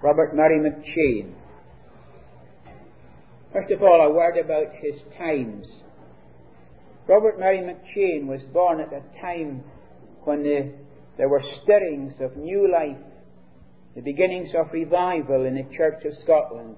Robert Murray McCheyne. First of all, a word about his times. Robert Murray McCheyne was born at a time when there were stirrings of new life, the beginnings of revival in the Church of Scotland.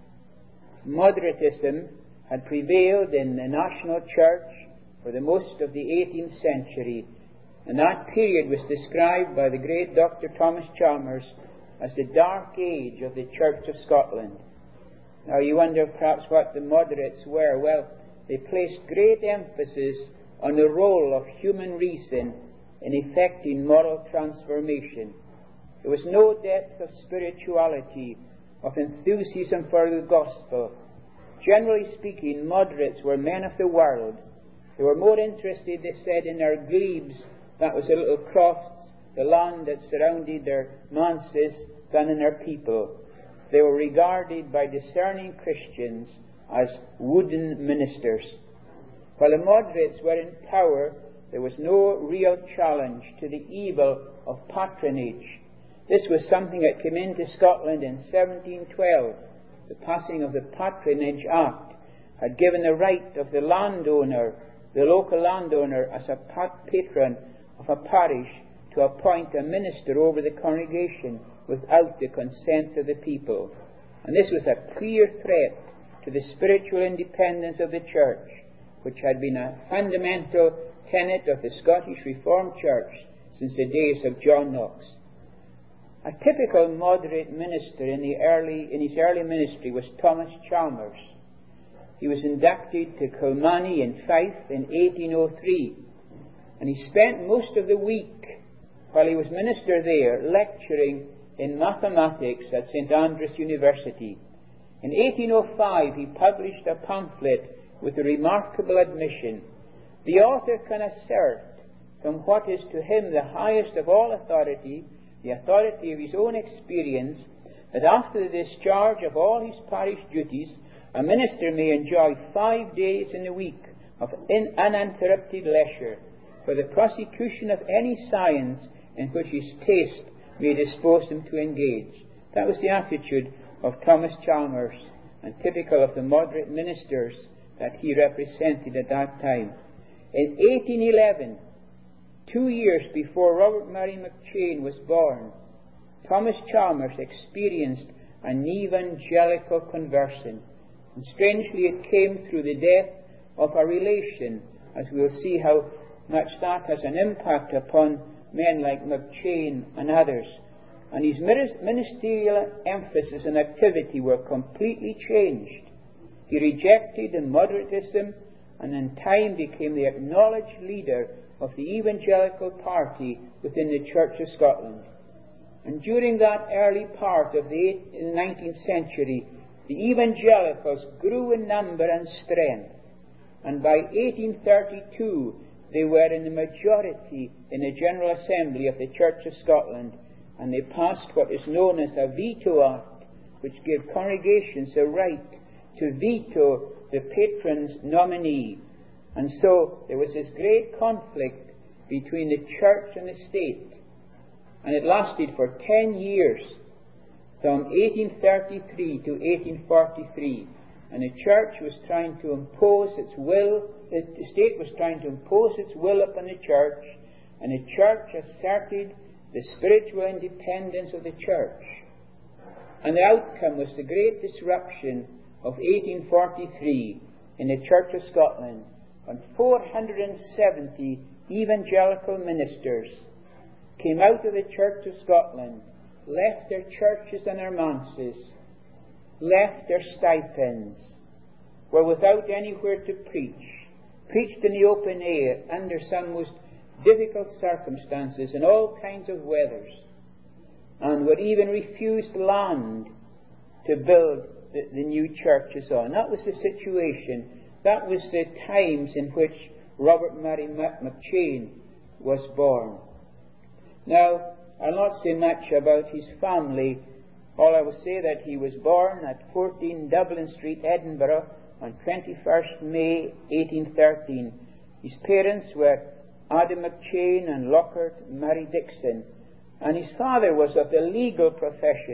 Moderatism had prevailed in the national church for the most of the 18th century, and that period was described by the great Dr. Thomas Chalmers as the dark age of the Church of Scotland. Now you wonder perhaps what the moderates were. Well, they placed great emphasis on the role of human reason in effecting moral transformation. There was no depth of spirituality, of enthusiasm for the gospel. Generally speaking, moderates were men of the world. They were more interested, they said, in their glebes, that was the little crofts, the land that surrounded their manses, than in their people. They were regarded by discerning Christians as wooden ministers. While the moderates were in power, there was no real challenge to the evil of patronage. This was something that came into Scotland in 1712. The passing of the Patronage Act had given the right of the landowner, the local landowner, as a patron of a parish, to appoint a minister over the congregation without the consent of the people. And this was a clear threat to the spiritual independence of the church, which had been a fundamental tenet of the Scottish Reformed Church since the days of John Knox. A typical moderate minister in his early ministry was Thomas Chalmers. He was inducted to Kilmany in Fife in 1803, and he spent most of the week while he was minister there lecturing in mathematics at St Andrews University. In 1805 he published a pamphlet with a remarkable admission: the author can assert from what is to him the highest of all authority, the authority of his own experience, that after the discharge of all his parish duties, a minister may enjoy 5 days in the week of uninterrupted leisure for the prosecution of any science in which his taste may dispose him to engage. That was the attitude of Thomas Chalmers, and typical of the moderate ministers that he represented at that time. In 1811, 2 years before Robert Murray McCheyne was born, Thomas Chalmers experienced an evangelical conversion. And strangely, it came through the death of a relation, as we'll see how much that has an impact upon men like McCheyne and others. And his ministerial emphasis and activity were completely changed. He rejected the moderatism and in time became the acknowledged leader of the evangelical party within the Church of Scotland. And during that early part of the 19th century, the evangelicals grew in number and strength, and by 1832 they were in the majority in the General Assembly of the Church of Scotland, and they passed what is known as a Veto Act, which gave congregations the right to veto the patron's nominee. And so there was this great conflict between the church and the state, and it lasted for 10 years, from 1833 to 1843, and the church was trying to impose its will, the state was trying to impose its will upon the church, and the church asserted the spiritual independence of the church. And the outcome was the great disruption of 1843 in the Church of Scotland, when 470 evangelical ministers came out of the Church of Scotland, left their churches and their manses, left their stipends, were without anywhere to preach, preached in the open air under some most difficult circumstances in all kinds of weathers, and would even refuse land to build the new churches on. That was the situation. That was the times in which Robert Murray McCheyne was born. Now, I'll not say much about his family. All I will say that he was born at 14 Dublin Street, Edinburgh, on 21st May 1813. His parents were Adam McCheyne and Lockhart Murray Dixon, and his father was of the legal profession,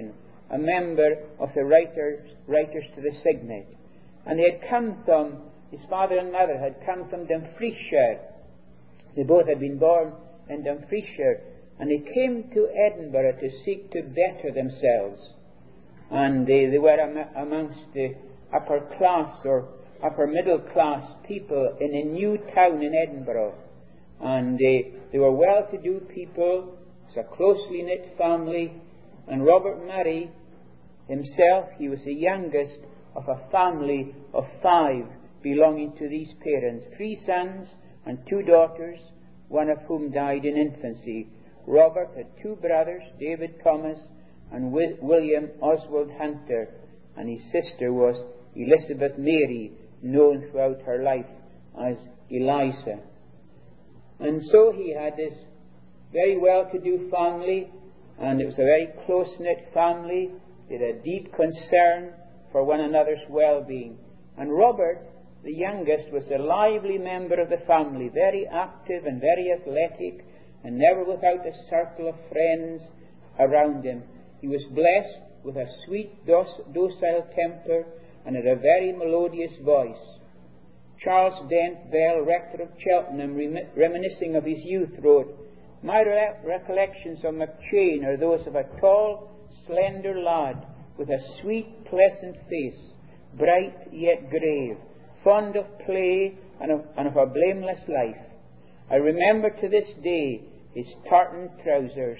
a member of the writers to the Signet. And they had come from, his father and mother had come from Dumfriesshire. They both had been born in Dumfriesshire. And they came to Edinburgh to seek to better themselves. And they were amongst the upper class or upper middle class people in a new town in Edinburgh. And they were well-to-do people. It's a closely knit family. And Robert Murray himself, he was the youngest of a family of 5 belonging to these parents. 3 sons and 2 daughters, one of whom died in infancy. Robert had 2 brothers, David Thomas and William Oswald Hunter, and his sister was Elizabeth Mary, known throughout her life as Eliza. And so he had this very well-to-do family, and it was a very close-knit family. They had a deep concern for one another's well-being. And Robert, the youngest, was a lively member of the family, very active and very athletic, and never without a circle of friends around him. He was blessed with a sweet, docile temper and had a very melodious voice. Charles Dent Bell, rector of Cheltenham, reminiscing of his youth, wrote, "My recollections of McChain are those of a tall, slender lad with a sweet, pleasant face, bright yet grave, fond of play and of a blameless life. I remember to this day his tartan trousers,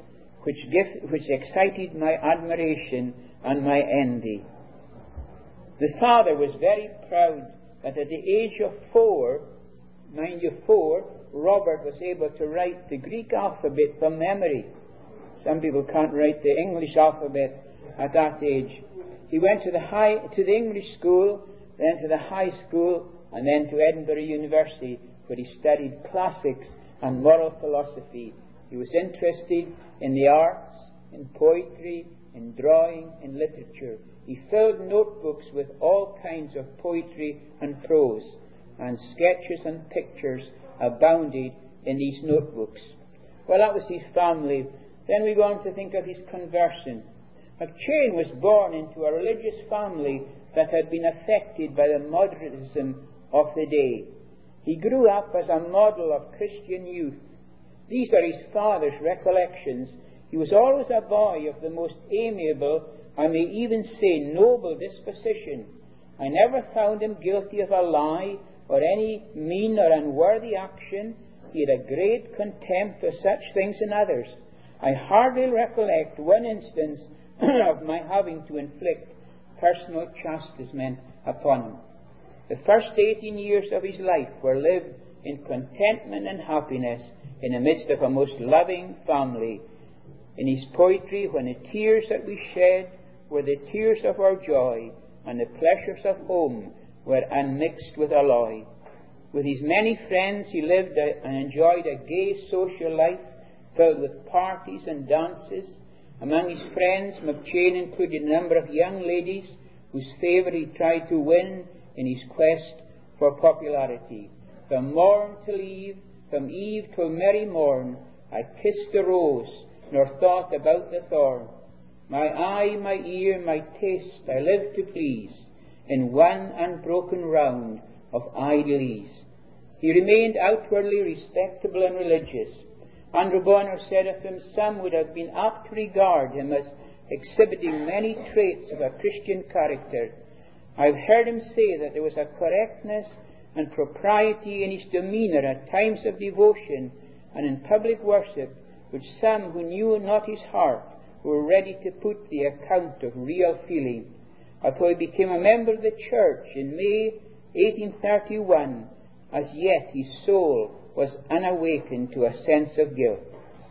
which excited my admiration and my envy." The father was very proud that at the age of 4, mind you 4, Robert was able to write the Greek alphabet from memory. Some people can't write the English alphabet at that age. He went to the English school, then to the high school, and then to Edinburgh University, where he studied classics and moral philosophy. He was interested in the arts, in poetry, in drawing, in literature. He filled notebooks with all kinds of poetry and prose, and sketches and pictures abounded in these notebooks. Well, that was his family. Then we go on to think of his conversion. McChain was born into a religious family that had been affected by the modernism of the day. He grew up as a model of Christian youth. These are his father's recollections. He was always a boy of the most amiable, I may even say noble disposition. I never found him guilty of a lie or any mean or unworthy action. He had a great contempt for such things in others. I hardly recollect one instance of my having to inflict personal chastisement upon him. The first 18 years of his life were lived in contentment and happiness in the midst of a most loving family. In his poetry, when the tears that we shed were the tears of our joy, and the pleasures of home were unmixed with alloy. With his many friends he lived and enjoyed a gay social life filled with parties and dances. Among his friends, McChain included a number of young ladies whose favour he tried to win in his quest for popularity. From morn till eve, from eve till merry morn, I kissed the rose, nor thought about the thorn. My eye, my ear, my taste I live to please, in one unbroken round of idle ease. He remained outwardly respectable and religious. Andrew Bonner said of him, some would have been apt to regard him as exhibiting many traits of a Christian character. I've heard him say that there was a correctness and propriety in his demeanour at times of devotion and in public worship, which some who knew not his heart were ready to put the account of real feeling. Although he became a member of the church in May 1831, as yet his soul was unawakened to a sense of guilt.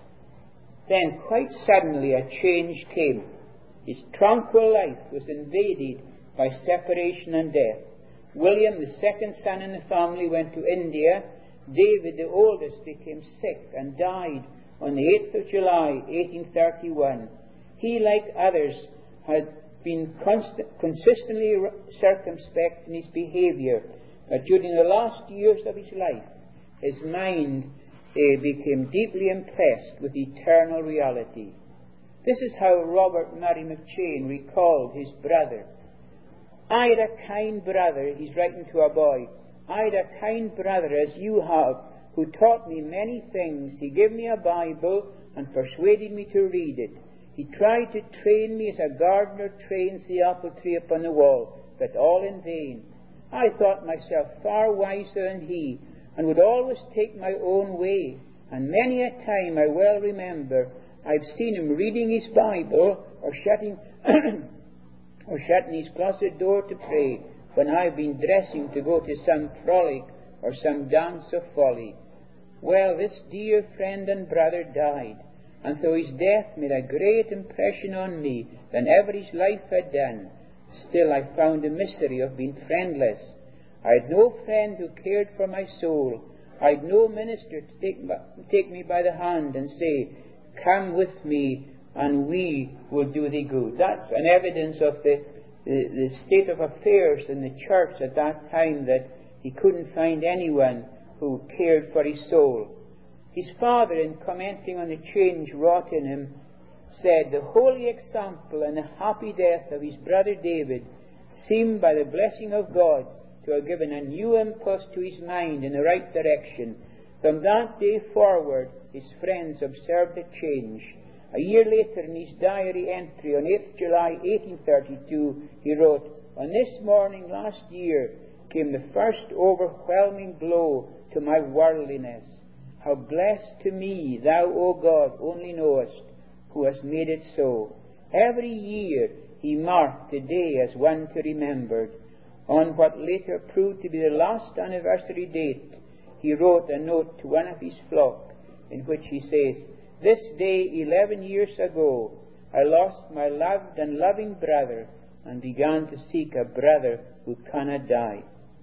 Then, quite suddenly, a change came. His tranquil life was invaded by separation and death. William, the second son in the family, went to India. David, the oldest, became sick and died on the 8th of July, 1831. He, like others, had been consistently circumspect in his behaviour, but during the last years of his life, his mind became deeply impressed with eternal reality. This is how Robert Murray McCheyne recalled his brother. I had a kind brother, he's writing to a boy, I had a kind brother as you have, who taught me many things. He gave me a Bible and persuaded me to read it. He tried to train me as a gardener trains the apple tree upon the wall, but all in vain. I thought myself far wiser than he, and would always take my own way. And many a time, I well remember, I've seen him reading his Bible or shutting his closet door to pray when I've been dressing to go to some frolic or some dance of folly. Well, this dear friend and brother died, and though his death made a great impression on me than ever his life had done, still I found the misery of being friendless. I had no friend who cared for my soul. I had no minister to take me by the hand and say, come with me and we will do thee good. That's an evidence of the state of affairs in the church at that time, that he couldn't find anyone who cared for his soul. His father, in commenting on the change wrought in him, said, the holy example and the happy death of his brother David seemed by the blessing of God to have given a new impulse to his mind in the right direction. From that day forward, his friends observed a change. A year later, in his diary entry on 8th July 1832, he wrote, on this morning last year came the first overwhelming blow to my worldliness. How blessed to me thou, O God, only knowest, who hast made it so. Every year he marked the day as one to remembered. On what later proved to be the last anniversary date, he wrote a note to one of his flock, in which he says, this day 11 years ago, I lost my loved and loving brother and began to seek a brother who cannot die.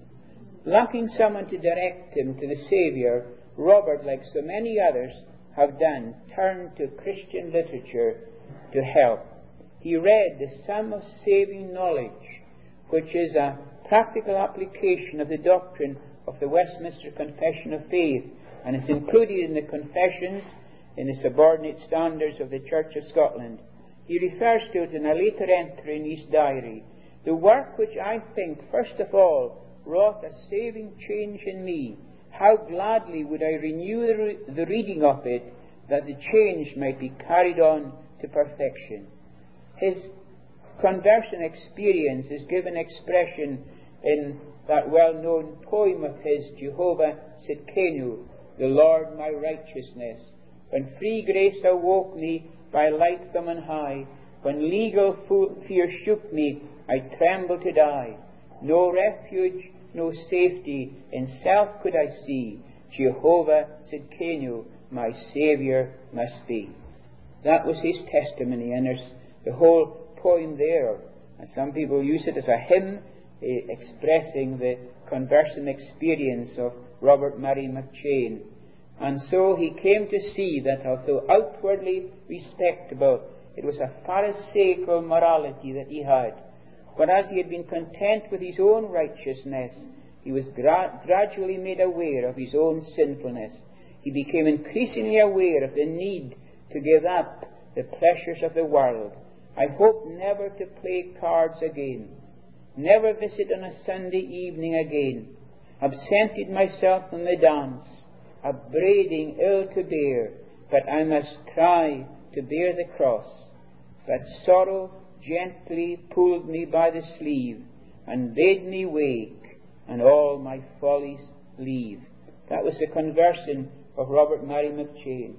Lacking someone to direct him to the Saviour, Robert, like so many others have done, turned to Christian literature to help. He read the Sum of Saving Knowledge, which is a practical application of the doctrine of the Westminster Confession of Faith, and is included in the Confessions in the Subordinate Standards of the Church of Scotland. He refers to it in a later entry in his diary. The work which I think, first of all, wrought a saving change in me, how gladly would I renew the reading of it, that the change might be carried on to perfection. His conversion experience is given expression in that well-known poem of his, Jehovah Sidkenu, the Lord my righteousness. When free grace awoke me by light from on high, when legal fear shook me, I trembled to die. No refuge, no safety in self could I see. Jehovah Sidkenu, my Saviour must be. That was his testimony, and there's the whole poem there. And some people use it as a hymn expressing the conversion experience of Robert Murray McCheyne. And so he came to see that although outwardly respectable, it was a pharisaical morality that he had. Whereas he had been content with his own righteousness, he was gradually made aware of his own sinfulness. He became increasingly aware of the need to give up the pleasures of the world. I hope never to play cards again, never visit on a Sunday evening again, absented myself from the dance, upbraiding ill to bear, but I must try to bear the cross. But sorrow gently pulled me by the sleeve and bade me wake and all my follies leave. That was the conversion of Robert Murray McCheyne.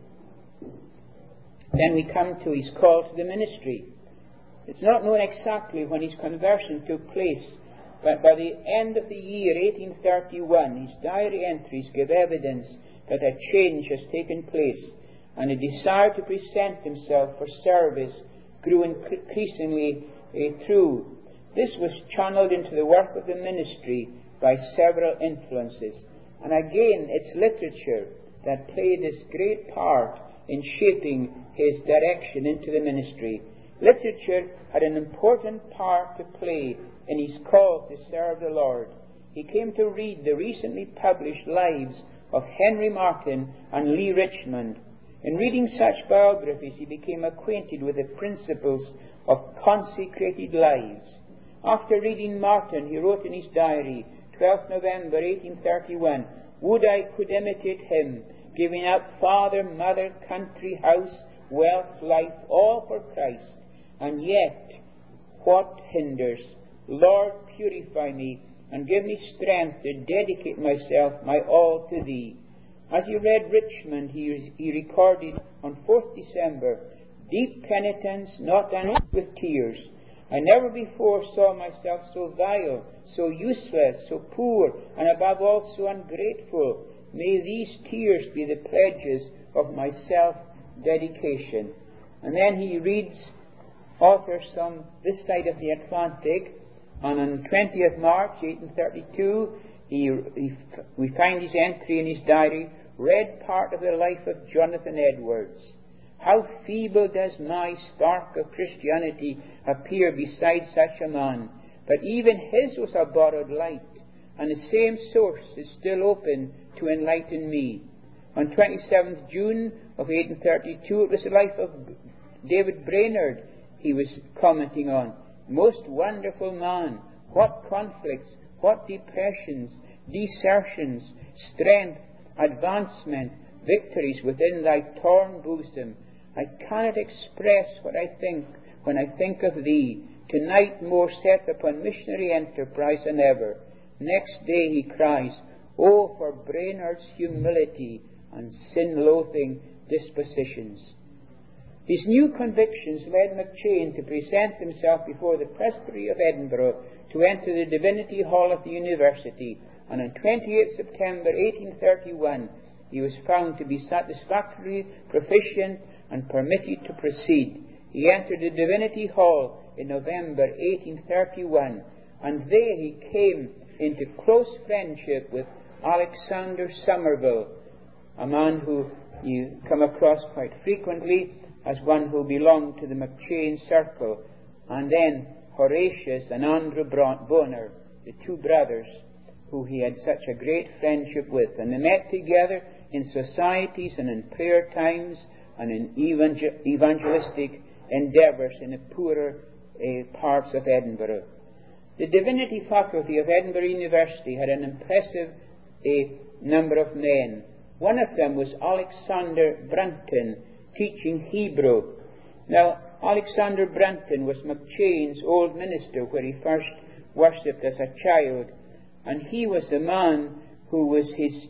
Then we come to his call to the ministry. It's not known exactly when his conversion took place, but by the end of the year 1831, his diary entries give evidence that a change has taken place, and a desire to present himself for service grew increasingly true. This was channeled into the work of the ministry by several influences, and again it's literature that played this great part in shaping his direction into the ministry. Literature had an important part to play in his call to serve the Lord. He came to read the recently published lives of Henry Martyn and Lee Richmond. In reading such biographies, he became acquainted with the principles of consecrated lives. After reading Martin, he wrote in his diary, 12th November 1831, "Would I could imitate him, giving up father, mother, country, house, wealth, life, all for Christ. And yet, what hinders? Lord, purify me, and give me strength to dedicate myself, my all to Thee." As he read Richmond, he recorded on 4th December, "Deep penitence, not unmixed with tears. I never before saw myself so vile, so useless, so poor, and above all so ungrateful. May these tears be the pledges of my self-dedication." And then he reads authors from this side of the Atlantic, and on 20th March 1832, we find his entry in his diary, "Read part of the life of Jonathan Edwards. How feeble does my spark of Christianity appear beside such a man, but even his was a borrowed light, and the same source is still open to enlighten me." On 27th June of 1832, it was the life of David Brainerd he was commenting on. "Most wonderful man, what conflicts, what depressions, desertions, strength, advancement, victories within thy torn bosom. I cannot express what I think when I think of thee, tonight more set upon missionary enterprise than ever." Next day he cries, "Oh, for Brainerd's humility and sin-loathing dispositions." His new convictions led McCheyne to present himself before the Presbytery of Edinburgh to enter the Divinity Hall of the University, and on 28 September 1831 he was found to be satisfactorily proficient and permitted to proceed. He entered the Divinity Hall in November 1831, and there he came into close friendship with Alexander Somerville, a man who you come across quite frequently as one who belonged to the McCheyne circle, and then Horatius and Andrew Bonar, the two brothers who he had such a great friendship with. And they met together in societies and in prayer times and in evangelistic endeavours in the poorer parts of Edinburgh. The Divinity Faculty of Edinburgh University had an impressive number of men. One of them was Alexander Brunton, teaching Hebrew. Now, Alexander Brunton was McCheyne's old minister where he first worshipped as a child, and he was the man who was his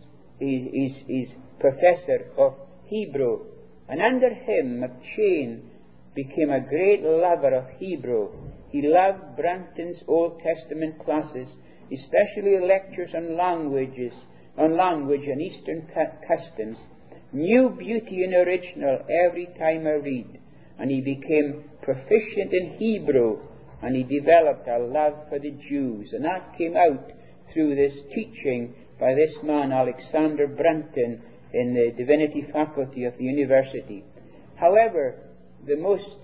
professor of Hebrew. And under him, McCheyne became a great lover of Hebrew. He loved Brunton's Old Testament classes, especially lectures on language and Eastern customs. New beauty in original every time I read. And he became proficient in Hebrew, and he developed a love for the Jews. And that came out through this teaching by this man, Alexander Brunton, in the Divinity Faculty of the University. However, the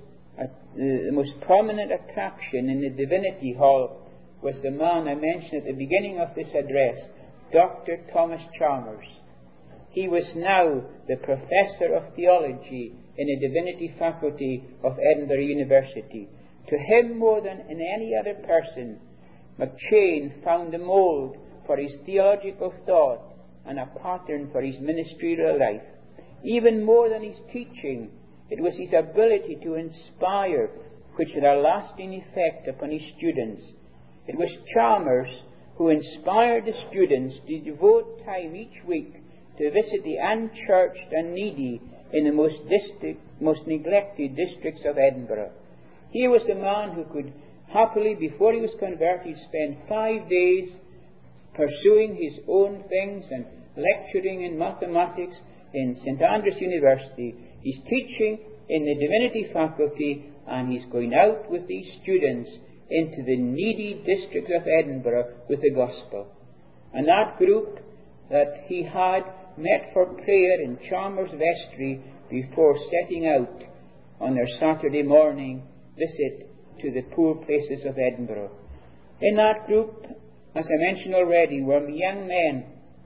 most prominent attraction in the Divinity Hall was the man I mentioned at the beginning of this address, Dr. Thomas Chalmers. He was now the Professor of Theology in the Divinity Faculty of Edinburgh University. To him, more than in any other person, McCheyne found a mould for his theological thought and a pattern for his ministerial life. Even more than his teaching, it was his ability to inspire which had a lasting effect upon his students. It was Chalmers who inspired the students to devote time each week to visit the unchurched and needy in the most neglected districts of Edinburgh. Here was a man who could happily, before he was converted, spend 5 days pursuing his own things and lecturing in mathematics in St. Andrews University. He's teaching in the Divinity Faculty, and he's going out with these students into the needy districts of Edinburgh with the Gospel. And that group that he had met for prayer in Chalmers Vestry before setting out on their Saturday morning visit to the poor places of Edinburgh. In that group, as I mentioned already, were young men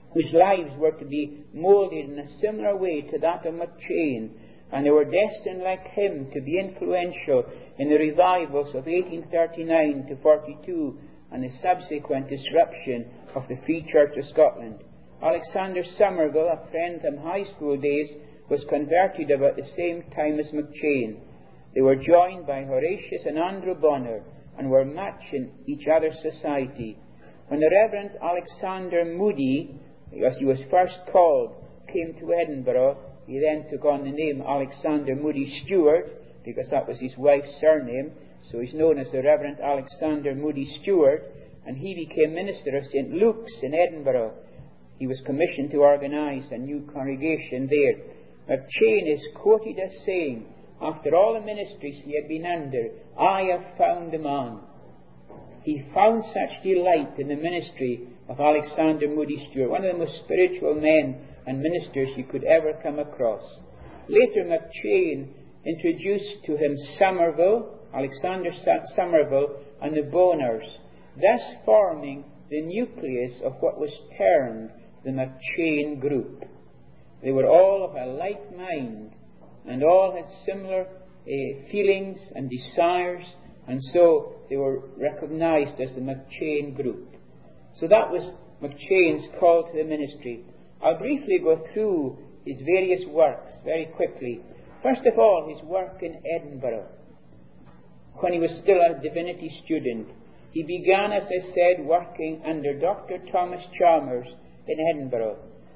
whose lives were to be moulded in a similar way to that of McCheyne, and they were destined, like him, to be influential in the revivals of 1839 to 42 and the subsequent disruption of the Free Church of Scotland. Alexander Somerville, a friend from high school days, was converted about the same time as McCheyne. They were joined by Horatius and Andrew Bonner, and were much in each other's society. When the Reverend Alexander Moody, as he was first called, came to Edinburgh, he then took on the name Alexander Moody Stewart, because that was his wife's surname, so he's known as the Reverend Alexander Moody Stewart, and he became minister of St. Luke's in Edinburgh. He was commissioned to organise a new congregation there. McCheyne is quoted as saying, after all the ministries he had been under, "I have found the man." He found such delight in the ministry of Alexander Moody Stewart, one of the most spiritual men and ministers you could ever come across. Later, McCheyne introduced to him Somerville, Alexander Somerville, and the Bonners, thus forming the nucleus of what was termed the McCheyne group. They were all of a like mind, and all had similar feelings and desires, and so they were recognized as the McCheyne group. So that was McCheyne's call to the ministry. I'll briefly go through his various works very quickly. First of all, his work in Edinburgh. When he was still a divinity student, he began, as I said, working under Dr. Thomas Chalmers in Edinburgh.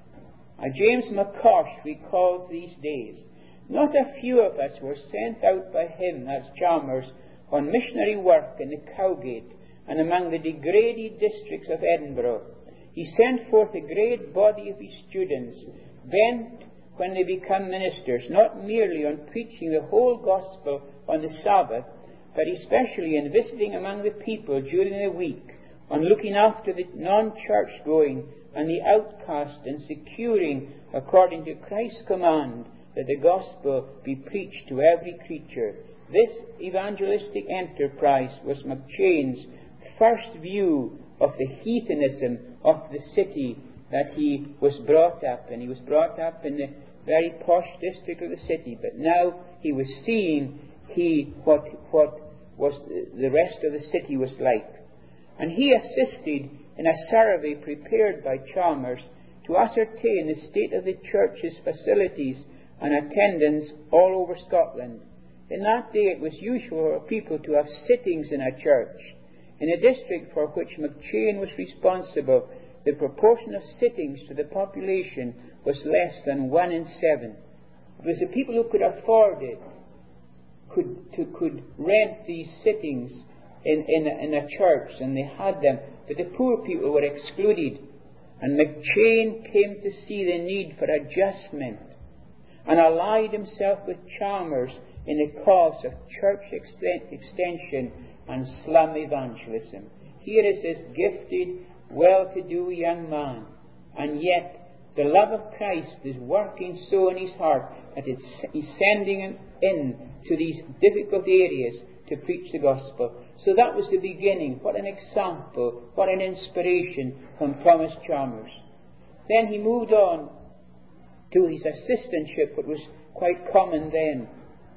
James McCosh recalls these days, "Not a few of us were sent out by him as Chalmers on missionary work in the Cowgate and among the degraded districts of Edinburgh. He sent forth a great body of his students, bent, when they become ministers, not merely on preaching the whole gospel on the Sabbath, but especially in visiting among the people during the week, on looking after the non-church going and the outcast, and securing, according to Christ's command, that the gospel be preached to every creature." This evangelistic enterprise was McCheyne's first view of the heathenism of the city that he was brought up in. He was brought up in the very posh district of the city, but now he was seeing what was the rest of the city was like. And he assisted in a survey prepared by Chalmers to ascertain the state of the church's facilities and attendance all over Scotland. In that day it was usual for people to have sittings in a church. In the district for which McCheyne was responsible, the proportion of sittings to the population was less than 1 in 7. It was the people who could afford it could rent these sittings in a church, and they had them, but the poor people were excluded. And McCheyne came to see the need for adjustment and allied himself with Chalmers in the cause of church extension and slum evangelism. Here is this gifted, well-to-do young man, and yet the love of Christ is working so in his heart that he's sending him in to these difficult areas to preach the gospel. So that was the beginning. What an example, what an inspiration from Thomas Chalmers. Then he moved on to his assistantship, what was quite common then.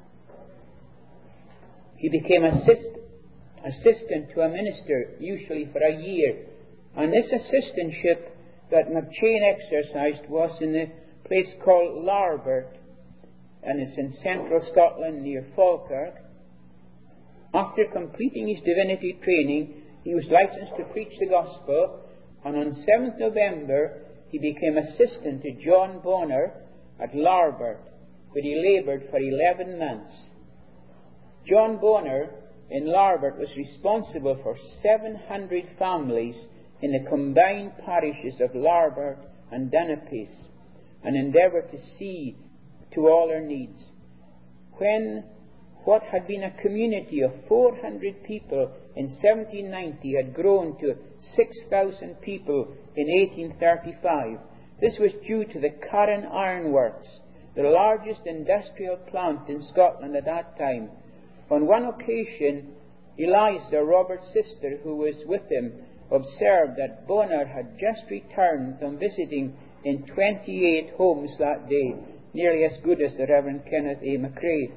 He became assistant to a minister, usually for a year. And this assistantship that McCheyne exercised was in a place called Larbert, and it's in central Scotland near Falkirk. After completing his divinity training, he was licensed to preach the gospel, and on 7th November he became assistant to John Bonner at Larbert, where he laboured for 11 months. John Bonner in Larbert was responsible for 700 families in the combined parishes of Larbert and Dunipace, and endeavoured to see to all their needs. When what had been a community of 400 people in 1790 had grown to 6,000 people in 1835, this was due to the Carron Iron Works, the largest industrial plant in Scotland at that time. On one occasion, Eliza, Robert's sister, who was with him, observed that Bonner had just returned from visiting in 28 homes that day, nearly as good as the Reverend Kenneth A. McCrae.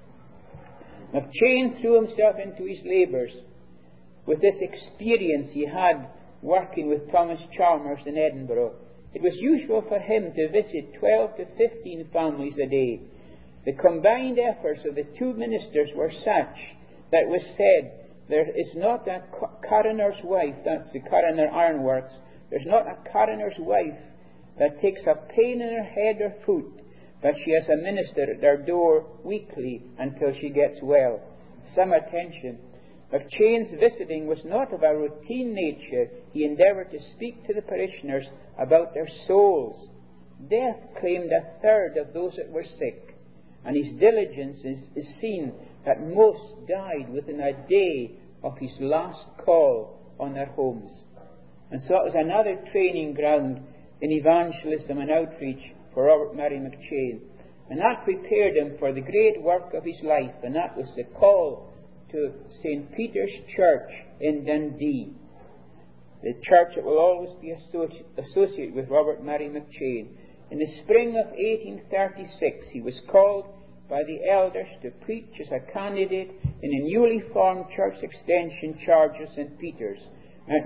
McChain threw himself into his labours. With this experience he had working with Thomas Chalmers in Edinburgh, it was usual for him to visit 12 to 15 families a day. The combined efforts of the two ministers were such that it was said, there is not a coroner's wife, that's the coroner ironworks, there's not a coroner's wife that takes a pain in her head or foot, but she has a minister at their door weekly until she gets well. Some attention. McChain's visiting was not of a routine nature. He endeavoured to speak to the parishioners about their souls. Death claimed a third of those that were sick, and his diligence is seen that most died within a day of his last call on their homes. And so it was another training ground in evangelism and outreach for Robert Murray McChain. And that prepared him for the great work of his life, and that was the call to St. Peter's Church in Dundee, the church that will always be associated with Robert Murray McChain. In the spring of 1836, he was called by the elders to preach as a candidate in a newly formed church extension charge of St. Peter's. And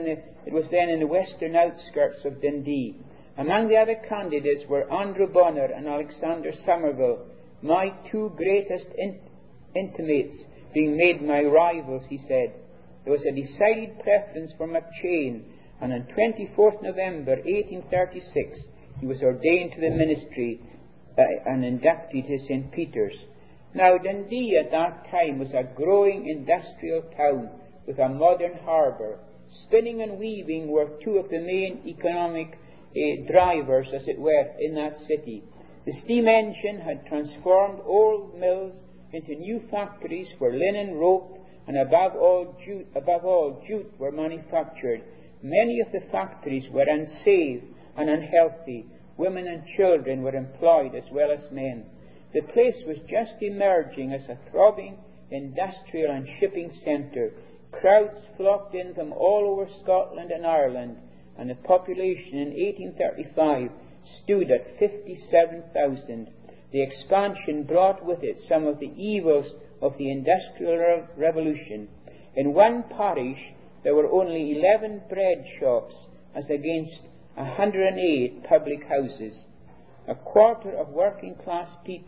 it was then in the western outskirts of Dundee. Among the other candidates were Andrew Bonner and Alexander Somerville, my two greatest intimates, being made my rivals, he said. There was a decided preference for McChain, and on 24th November 1836 he was ordained to the ministry and inducted to St. Peter's. Now Dundee at that time was a growing industrial town with a modern harbour. Spinning and weaving were two of the main economic drivers, as it were, in that city. The steam engine had transformed old mills into new factories where linen, rope, and above all jute were manufactured. Many of the factories were unsafe and unhealthy. Women and children were employed as well as men. The place was just emerging as a throbbing industrial and shipping centre. Crowds flocked in from all over Scotland and Ireland, and the population in 1835 stood at 57,000. The expansion brought with it some of the evils of the Industrial Revolution. In one parish there were only 11 bread shops as against 108 public houses. A quarter of working class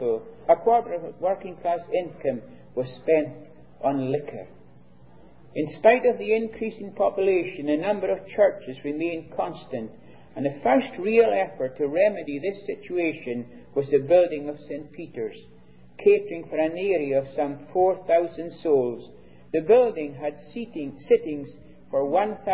income was spent on liquor. In spite of the increasing population, the number of churches remained constant, and the first real effort to remedy this situation was the building of St. Peter's, catering for an area of some 4,000 souls. The building had sittings for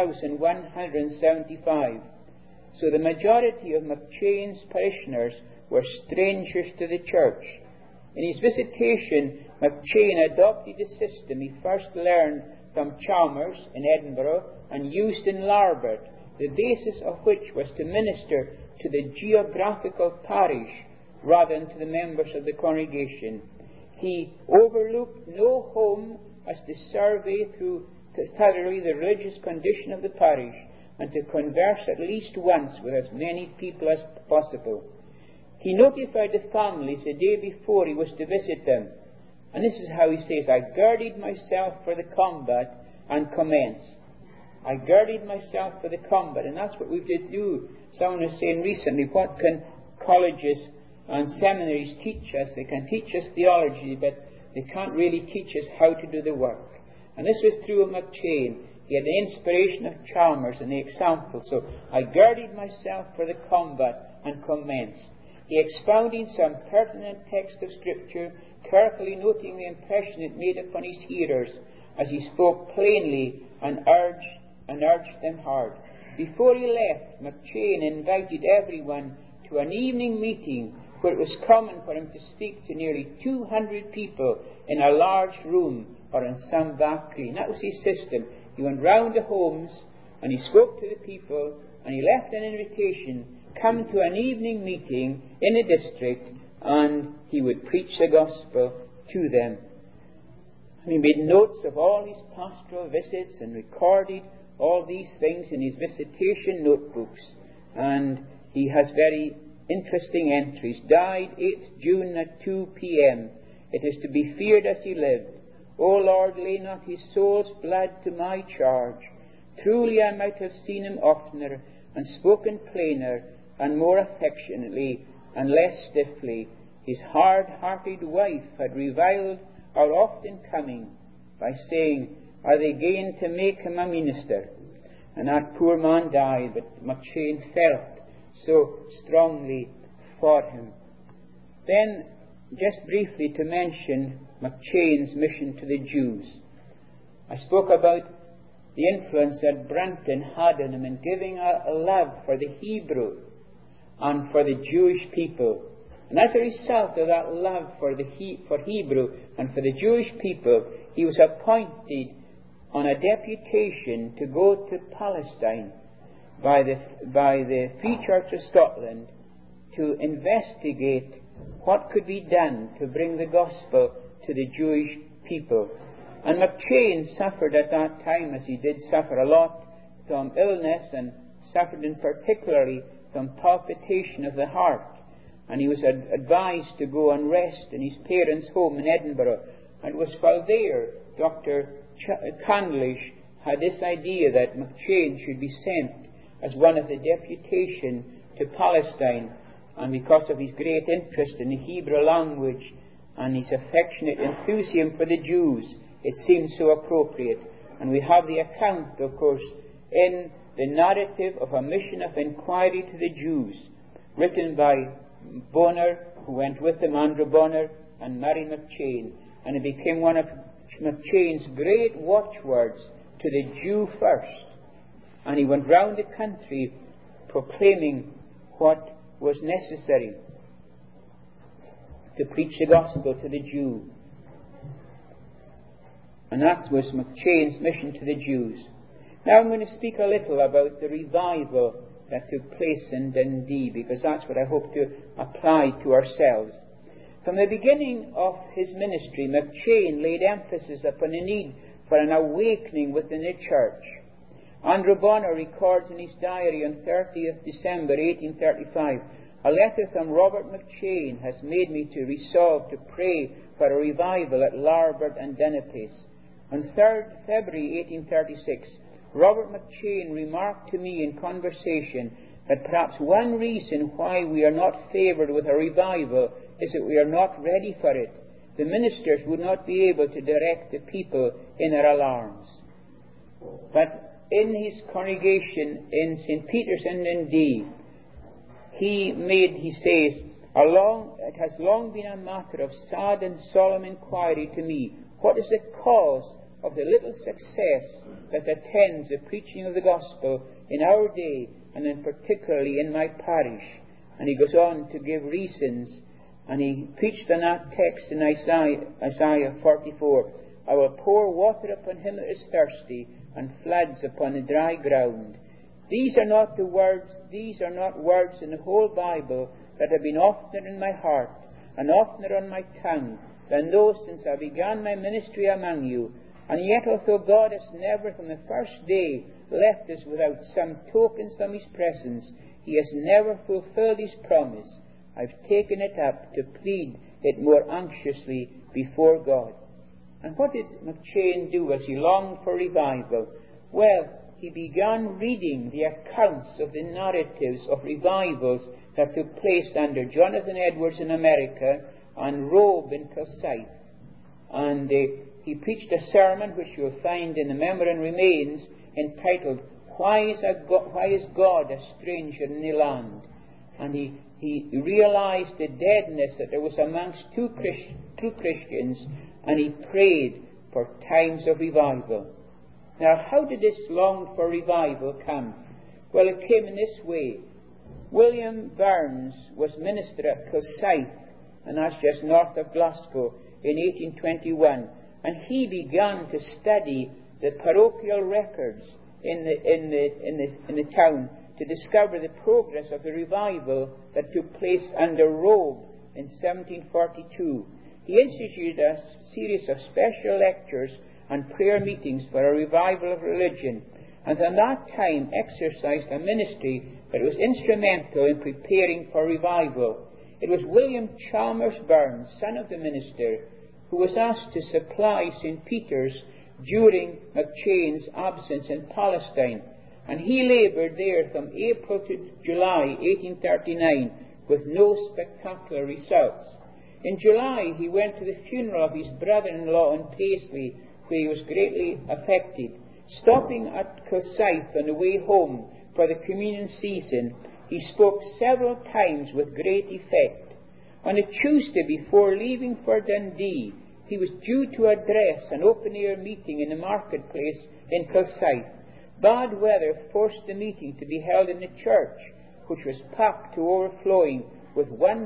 1,175. So the majority of McChain's parishioners were strangers to the church. In his visitation, McChain adopted a system he first learned from Chalmers in Edinburgh and used in Larbert, the basis of which was to minister to the geographical parish rather than to the members of the congregation. He overlooked no home as to survey thoroughly the religious condition of the parish and to converse at least once with as many people as possible. He notified the families the day before he was to visit them. And this is how he says, I girded myself for the combat and commenced. I girded myself for the combat, and that's what we did do. Someone was saying recently, what can colleges and seminaries teach us? They can teach us theology, but they can't really teach us how to do the work. And this was true of McChain. He had the inspiration of Chalmers and the example. So I girded myself for the combat and commenced. He expounded some pertinent text of Scripture, carefully noting the impression it made upon his hearers as he spoke plainly and urged them hard. Before he left, McChain invited everyone to an evening meeting where it was common for him to speak to nearly 200 people in a large room or in some back green. That was his system. He went round the homes and he spoke to the people, and he left an invitation, come to an evening meeting in the district, and he would preach the gospel to them. And he made notes of all his pastoral visits and recorded all these things in his visitation notebooks, and he has very interesting entries. Died 8th June at 2 p.m. It is to be feared as he lived. O Lord, lay not his soul's blood to my charge. Truly I might have seen him oftener, and spoken plainer, and more affectionately, and less stiffly. His hard-hearted wife had reviled our often coming by saying, are they going to make him a minister? And that poor man died, but McCheyne felt so strongly for him. Then, just briefly to mention McCheyne's mission to the Jews. I spoke about the influence that Brunton had on him in giving a love for the Hebrew and for the Jewish people. And as a result of that love for Hebrew and for the Jewish people, he was appointed on a deputation to go to Palestine by the Free Church of Scotland to investigate what could be done to bring the gospel to the Jewish people. And McCheyne suffered at that time, as he did suffer a lot, from illness, and suffered in particularly from palpitation of the heart. And he was advised to go and rest in his parents' home in Edinburgh. And it was while there Dr. Candlish had this idea that McCheyne should be sent as one of the deputation to Palestine. And because of his great interest in the Hebrew language and his affectionate enthusiasm for the Jews, it seemed so appropriate. And we have the account, of course, in the narrative of a mission of inquiry to the Jews, written by Bonner, who went with him, Andrew Bonner, and Mary McCheyne. And it became one of McCheyne's great watchwords, to the Jew first. And he went round the country proclaiming what was necessary to preach the gospel to the Jew. And that was McCheyne's mission to the Jews. Now I'm going to speak a little about the revival that took place in Dundee, because that's what I hope to apply to ourselves. From the beginning of his ministry, McCheyne laid emphasis upon the need for an awakening within the church. Andrew Bonner records in his diary on 30th December 1835, a letter from Robert McCheyne has made me to resolve to pray for a revival at Larbert and Dunipace. On 3rd February 1836, Robert McCheyne remarked to me in conversation that perhaps one reason why we are not favoured with a revival is that we are not ready for it. The ministers would not be able to direct the people in their alarms. But in his congregation in St. Peter's in Dundee, he says, it has long been a matter of sad and solemn inquiry to me, what is the cause of the little success that attends the preaching of the gospel in our day, and in particularly in my parish. And he goes on to give reasons, and he preached on that text in Isaiah 44, I will pour water upon him that is thirsty, and floods upon the dry ground. These are not words in the whole Bible that have been oftener in my heart, and oftener on my tongue, than those since I began my ministry among you. And yet, although God has never from the first day left us without some tokens from his presence, he has never fulfilled his promise. I've taken it up to plead it more anxiously before God. And what did McCheyne do as he longed for revival? Well, he began reading the accounts of the narratives of revivals that took place under Jonathan Edwards in America and Robe in Kilsyth. And he preached a sermon which you'll find in the Memory and Remains, entitled, Why is God a Stranger in the Land? And he realized the deadness that there was amongst true Christians, and he prayed for times of revival. Now, how did this long for revival come? Well, it came in this way. William Burns was minister at Kilsyth, and that's just north of Glasgow, in 1821, and he began to study the parochial records in the town to discover the progress of the revival that took place under Robe in 1742. He instituted a series of special lectures and prayer meetings for a revival of religion. and from that time exercised a ministry that was instrumental in preparing for revival. It was William Chalmers Burns, son of the minister, who was asked to supply St. Peter's during McChain's absence in Palestine, and he laboured there from April to July 1839 with no spectacular results. In July he went to the funeral of his brother-in-law in Paisley, where he was greatly affected. Stopping at Kilsyth on the way home for the communion season, he spoke several times with great effect. On a Tuesday before leaving for Dundee, he was due to address an open-air meeting in the marketplace in Kilsyth. Bad weather forced the meeting to be held in the church, which was packed to overflowing with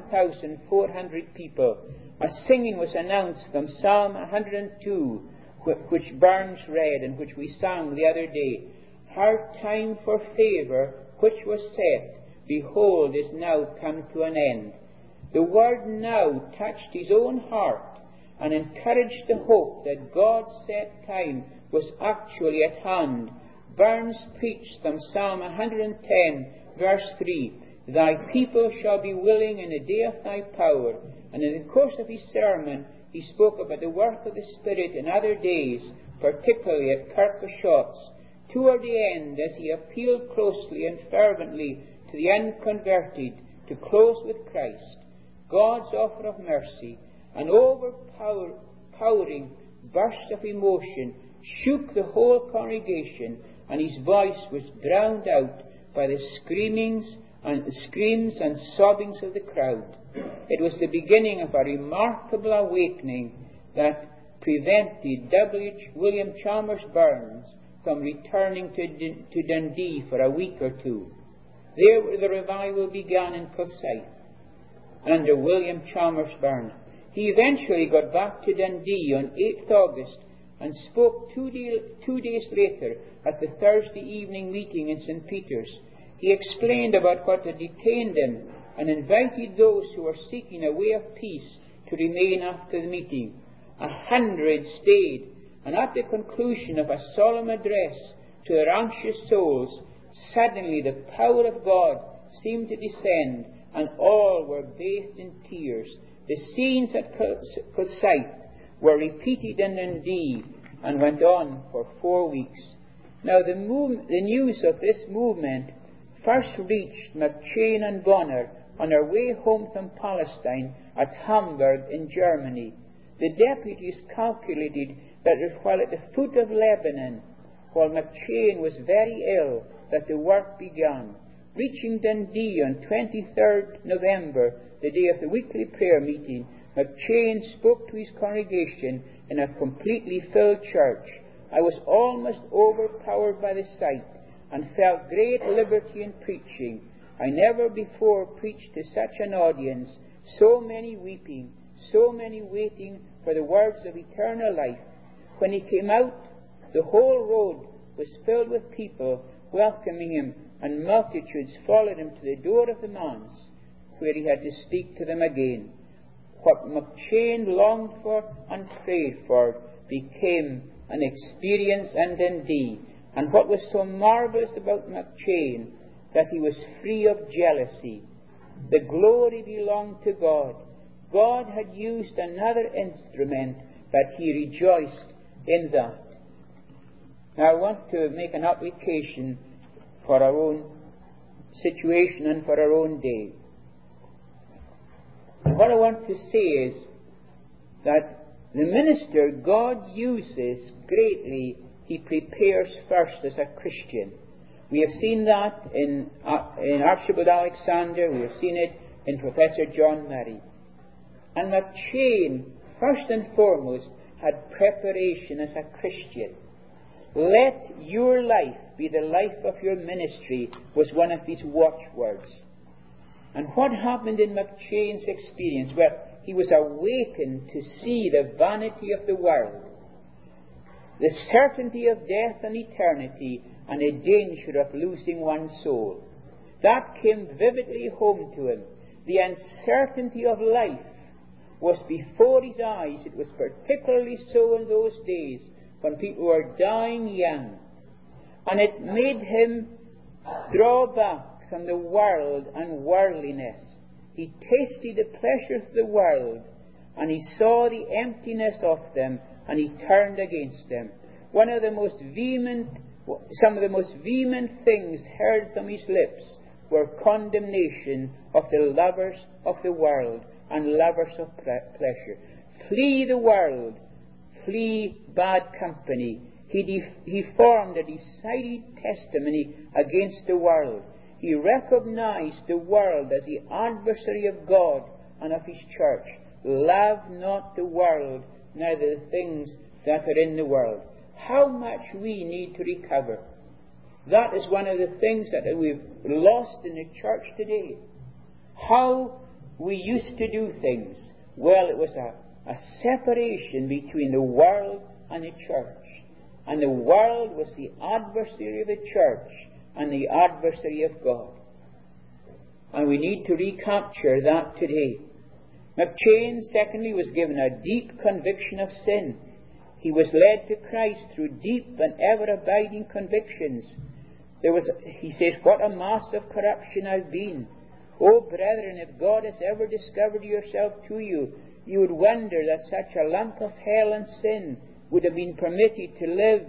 1,400 people. A singing was announced from Psalm 102, which Burns read and which we sang the other day. Her time for favour, which was set, behold, is now come to an end. The word now touched his own heart and encouraged the hope that God's set time was actually at hand. Burns preached from Psalm 110, verse 3, Thy people shall be willing in the day of thy power. And in the course of his sermon, he spoke about the work of the Spirit in other days, particularly at Kirkoshots. Toward the end, as he appealed closely and fervently to the unconverted to close with Christ, God's offer of mercy, an overpowering burst of emotion shook the whole congregation, and his voice was drowned out by the screams and sobbings of the crowd. It was the beginning of a remarkable awakening that prevented William Chalmers Burns from returning to Dundee for a week or two. There the revival began in Kilsyth under William Chalmers Burns. He eventually got back to Dundee on 8th August and spoke 2 days later at the Thursday evening meeting in St. Peter's. He explained about what had detained him and invited those who were seeking a way of peace to remain after the meeting. 100 stayed, and at the conclusion of a solemn address to their anxious souls, suddenly the power of God seemed to descend, and all were bathed in tears. The scenes at Kilsyth were repeated in Dundee and went on for 4 weeks. Now the news of this movement first reached McChain and Bonner on their way home from Palestine at Hamburg in Germany. The deputies calculated that it was while at the foot of Lebanon, while McChain was very ill, that the work began. Reaching Dundee on 23rd November, the day of the weekly prayer meeting, McChain spoke to his congregation in a completely filled church. I was almost overpowered by the sight and felt great liberty in preaching. I never before preached to such an audience, so many weeping, so many waiting for the words of eternal life. When he came out, the whole road was filled with people welcoming him, and multitudes followed him to the door of the manse, where he had to speak to them again. What McChain longed for and prayed for became an experience in Dundee. And what was so marvellous about McChain, that he was free of jealousy. The glory belonged to God. God had used another instrument, but he rejoiced in that. Now I want to make an application for our own situation and for our own day. And what I want to say is that the minister God uses greatly, he prepares first as a Christian. We have seen that in Archibald Alexander. We have seen it in Professor John Murray. And McChain, first and foremost, had preparation as a Christian. Let your life be the life of your ministry was one of his watchwords. And what happened in McChain's experience? Well, he was awakened to see the vanity of the world, the certainty of death and eternity, and the danger of losing one's soul. That came vividly home to him. The uncertainty of life was before his eyes. It was particularly so in those days when people were dying young. And it made him draw back from the world and worldliness. He tasted the pleasures of the world, and he saw the emptiness of them, and he turned against them. Some of the most vehement things heard from his lips were condemnation of the lovers of the world and lovers of pleasure. Flee the world, flee bad company. He formed a decided testimony against the world. He recognized the world as the adversary of God and of his church. Love not the world, neither the things that are in the world. How much we need to recover. That is one of the things that we've lost in the church today. How we used to do things. Well, it was a separation between the world and the church. And the world was the adversary of the church and the adversary of God. And we need to recapture that today. McChain, secondly, was given a deep conviction of sin. He was led to Christ through deep and ever-abiding convictions. He says, what a mass of corruption I've been. Oh, brethren, if God has ever discovered yourself to you, you would wonder that such a lump of hell and sin would have been permitted to live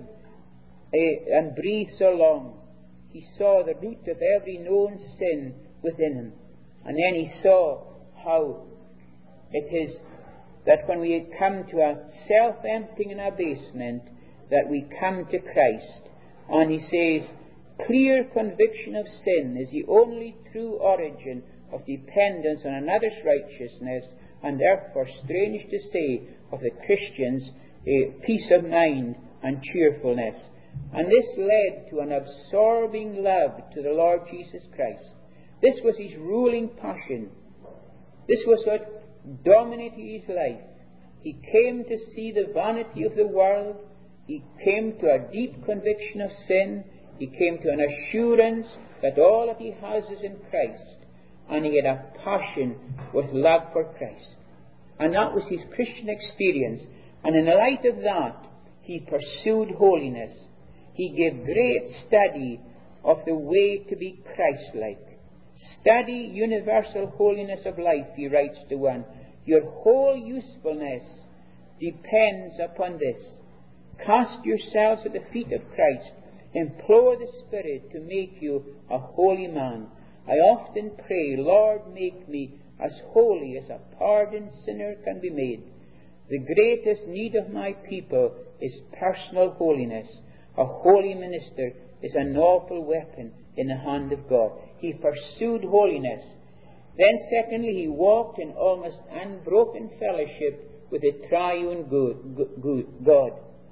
and breathe so long. He saw the root of every known sin within him. And then he saw how it is that when we come to a self-emptying and abasement, that we come to Christ. And he says, clear conviction of sin is the only true origin of dependence on another's righteousness, and therefore, strange to say, of the Christian's peace of mind and cheerfulness. And this led to an absorbing love to the Lord Jesus Christ. This was his ruling passion. This was what dominated his life. He came to see the vanity of the world. He came to a deep conviction of sin. He came to an assurance that all that he has is in Christ. And he had a passion with love for Christ. And that was his Christian experience. And in the light of that, he pursued holiness. He gave great study of the way to be Christ-like. Study universal holiness of life, he writes to one. Your whole usefulness depends upon this. Cast yourselves at the feet of Christ. Implore the Spirit to make you a holy man. I often pray, Lord, make me as holy as a pardoned sinner can be made. The greatest need of my people is personal holiness. A holy minister is an awful weapon in the hand of God. He pursued holiness. Then secondly, he walked in almost unbroken fellowship with the triune God.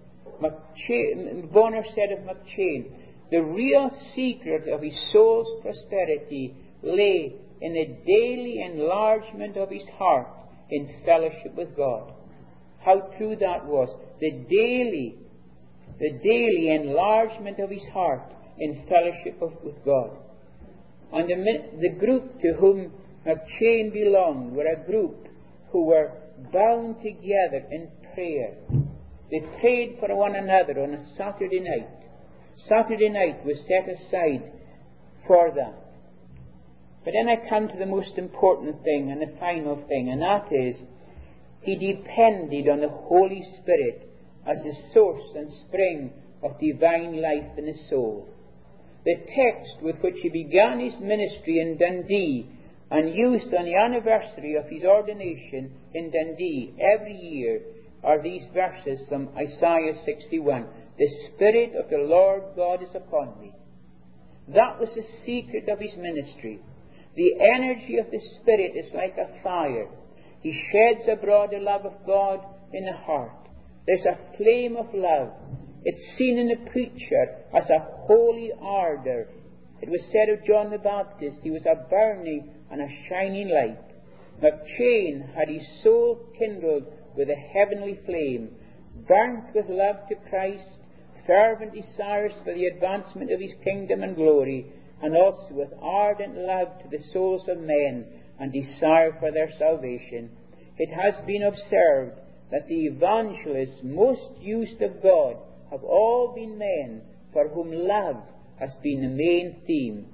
Bonner said of McChain, the real secret of his soul's prosperity lay in the daily enlargement of his heart in fellowship with God. How true that was. The daily enlargement of his heart in fellowship with God. And the group to whom McChain belonged were a group who were bound together in prayer. They prayed for one another on a Saturday night. Saturday night was set aside for that. But then I come to the most important thing and the final thing, and that is, he depended on the Holy Spirit as the source and spring of divine life in his soul. The text with which he began his ministry in Dundee and used on the anniversary of his ordination in Dundee every year are these verses from Isaiah 61. The Spirit of the Lord God is upon me. That was the secret of his ministry. The energy of the Spirit is like a fire. He sheds abroad the love of God in the heart. There's a flame of love. It's seen in the preacher as a holy ardour. It was said of John the Baptist, he was a burning and a shining light. McChain had his soul kindled with a heavenly flame, burnt with love to Christ, fervent desires for the advancement of his kingdom and glory, and also with ardent love to the souls of men and desire for their salvation. It has been observed that the evangelists most used of God have all been men for whom love has been the main theme.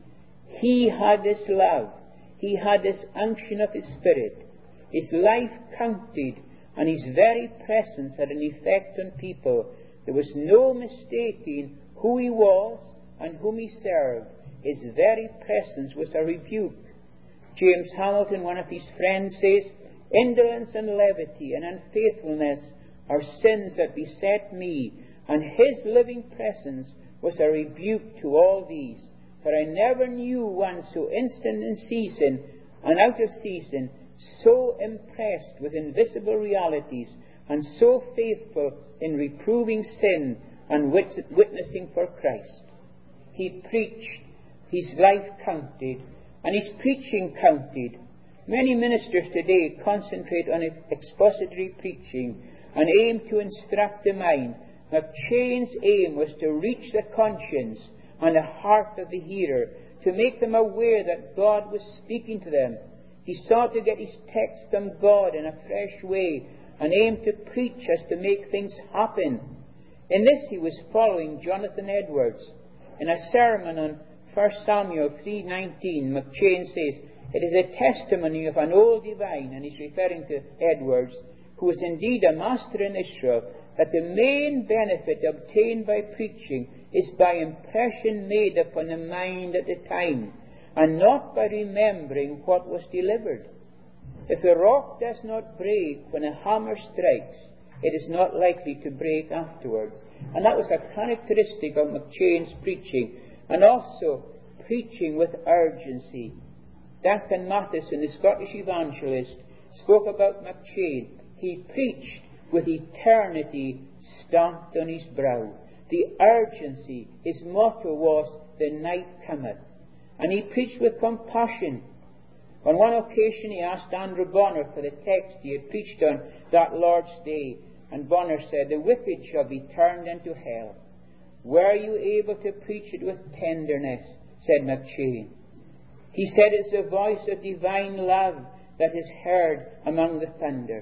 He had this love. He had this unction of His Spirit. His life counted, and His very presence had an effect on people. There was no mistaking who He was and whom He served. His very presence was a rebuke. James Hamilton, one of his friends, says, "Indolence and levity and unfaithfulness are sins that beset me, and His living presence was a rebuke to all these. For I never knew one so instant in season and out of season, so impressed with invisible realities, and so faithful in reproving sin and witnessing for Christ." He preached. His life counted, and his preaching counted. Many ministers today concentrate on expository preaching and aim to instruct the mind. McChain's aim was to reach the conscience and the heart of the hearer, to make them aware that God was speaking to them. He sought to get his text from God in a fresh way, and aimed to preach as to make things happen. In this he was following Jonathan Edwards. In a sermon on 1 Samuel 3:19, McChain says, "It is a testimony of an old divine," and he's referring to Edwards, "who was indeed a master in Israel, that the main benefit obtained by preaching is by impression made upon the mind at the time, and not by remembering what was delivered. If a rock does not break when a hammer strikes, it is not likely to break afterwards." And that was a characteristic of McChain's preaching, and also preaching with urgency. Duncan Matheson, the Scottish evangelist, spoke about McChain. He preached with eternity stamped on his brow. The urgency, his motto was, "The night cometh." And he preached with compassion. On one occasion he asked Andrew Bonner for the text he had preached on that Lord's Day, and Bonner said, "The wicked shall be turned into hell." "Were you able to preach it with tenderness?" said McChain. He said, "It's the voice of divine love that is heard among the thunder."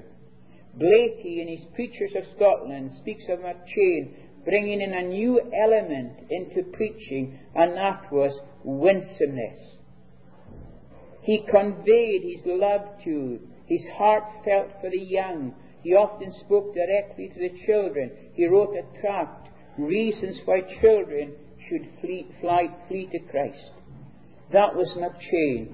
Blakey, in his Preachers of Scotland, speaks of McChain bringing in a new element into preaching, and that was winsomeness. He conveyed his love to, his heart felt for the young. He often spoke directly to the children. He wrote a tract, "Reasons Why Children Should Flee to Christ." That was McChain.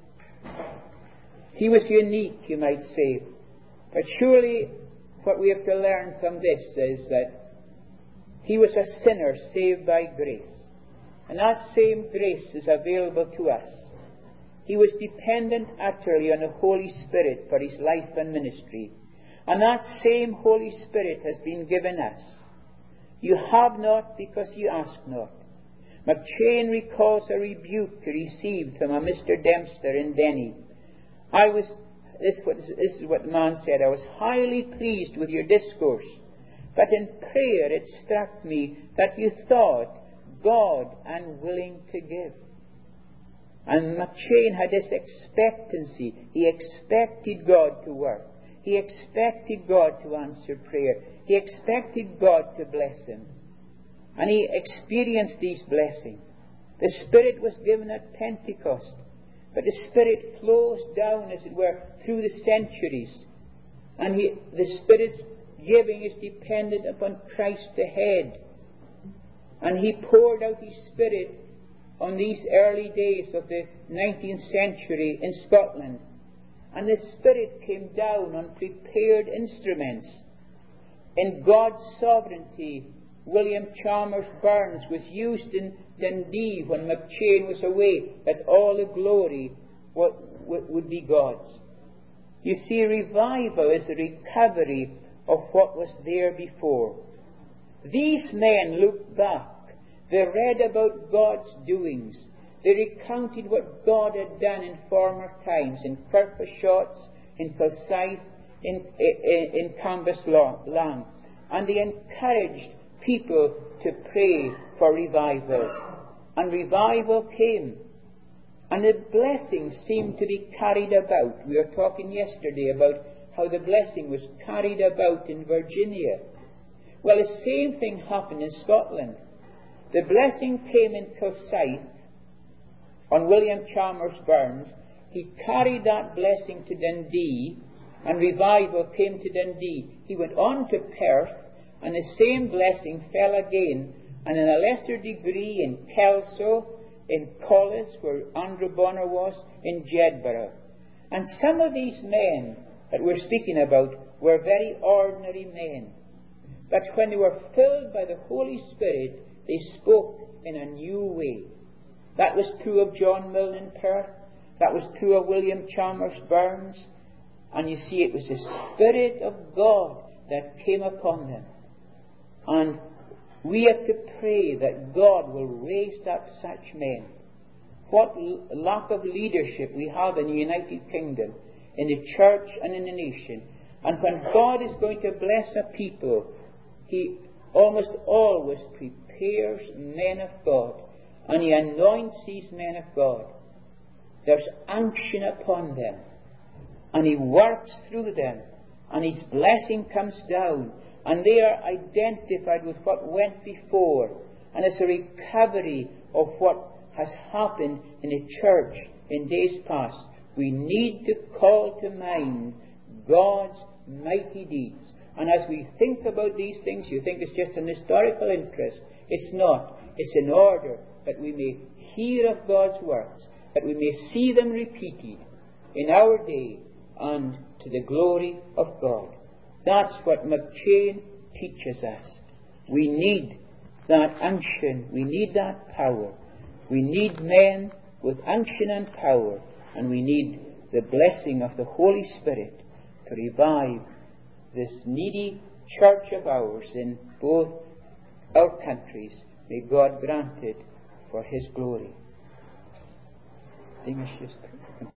He was unique, you might say. But surely what we have to learn from this is that he was a sinner saved by grace. And that same grace is available to us. He was dependent utterly on the Holy Spirit for his life and ministry. And that same Holy Spirit has been given us. You have not because you ask not. McChain recalls a rebuke he received from a Mr. Dempster in Denny. This is what the man said, "I was highly pleased with your discourse, but in prayer it struck me that you thought God unwilling to give." And McChain had this expectancy. He expected God to work. He expected God to answer prayer. He expected God to bless him. And he experienced these blessings. The Spirit was given at Pentecost, but the Spirit flows down, as it were, through the centuries. And the Spirit's giving is dependent upon Christ the head. And he poured out his Spirit on these early days of the 19th century in Scotland. And the Spirit came down on prepared instruments. In God's sovereignty, William Chalmers Burns was used in Dundee when McChain was away, that all the glory would be God's. You see, revival is a recovery of what was there before. These men looked back. They read about God's doings. They recounted what God had done in former times, in Kirkoshots, in Kilsyth, in Cambuslang. And they encouraged people to pray for revival. And revival came. And the blessing seemed to be carried about. We were talking yesterday about how the blessing was carried about in Virginia. Well, the same thing happened in Scotland. The blessing came in Kilsyth on William Chalmers Burns. He carried that blessing to Dundee, and revival came to Dundee. He went on to Perth, and the same blessing fell again, and in a lesser degree in Kelso, in Collis, where Andrew Bonner was, in Jedburgh. And some of these men that we're speaking about were very ordinary men. But when they were filled by the Holy Spirit, they spoke in a new way. That was true of John Milne in Perth. That was true of William Chalmers Burns. And you see, it was the Spirit of God that came upon them. And we have to pray that God will raise up such men. What lack of leadership we have in the United Kingdom, in the church and in the nation. And when God is going to bless a people, He almost always prepares men of God, and He anoints these men of God. There's unction upon them, and He works through them, and His blessing comes down, and they are identified with what went before, and it's a recovery of what has happened in the church in days past. We need to call to mind God's mighty deeds. And as we think about these things, you think it's just an historical interest. It's not. It's in order that we may hear of God's works, that we may see them repeated in our day, and to the glory of God. That's what McChain teaches us. We need that unction. We need that power. We need men with unction and power, and we need the blessing of the Holy Spirit to revive this needy church of ours in both our countries. May God grant it for His glory. I think it's just